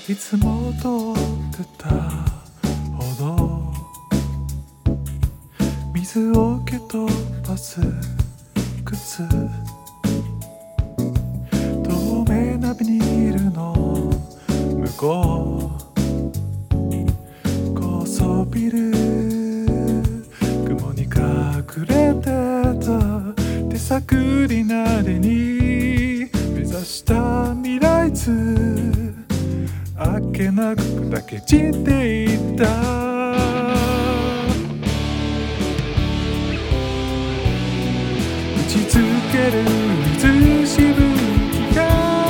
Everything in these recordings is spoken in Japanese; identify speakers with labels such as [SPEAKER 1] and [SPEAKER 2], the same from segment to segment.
[SPEAKER 1] いつも通ってたほど水を蹴飛ばす靴、透明なビニールの向こう、高層ビル、雲に隠れてた手探りなりに目指した未来図、あっけなく砕け散っていった。打ちつける水しぶきが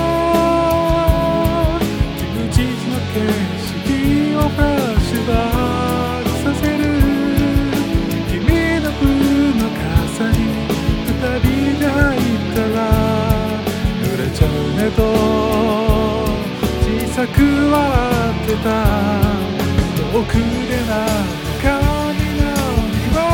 [SPEAKER 1] 充実の景色をフラッシュバックさせる。君の分の傘に二人で入ったら濡れちゃうねと小さく笑ってた。遠くでな中身のには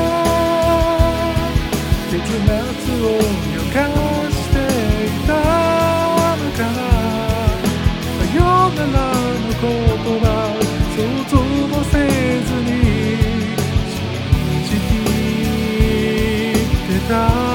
[SPEAKER 1] 結末を予感していたのかな。さよならの言葉想像もせずに信じきってた。